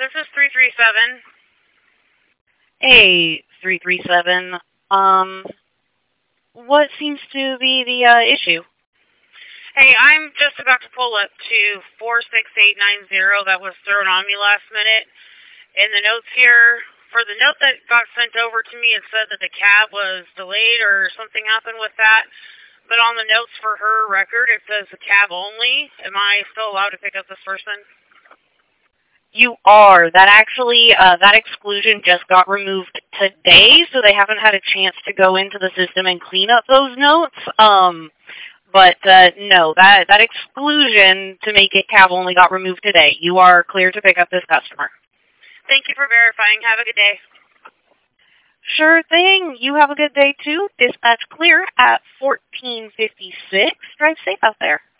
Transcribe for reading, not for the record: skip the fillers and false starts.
This is 337. Hey, 337. What seems to be the issue? Hey, I'm just about to pull up to 46890. That was thrown on me last minute. In the notes here, for the note that got sent over to me, it said that the cab was delayed or something happened with that. But on the notes for her record, it says the cab only. Am I still allowed to pick up this person? You are. That actually, that exclusion just got removed today, so they haven't had a chance to go into the system and clean up those notes. But no, that exclusion to make it cab only got removed today. You are clear to pick up this customer. Thank you for verifying. Have a good day. Sure thing. You have a good day, too. Dispatch clear at 1456. Drive safe out there.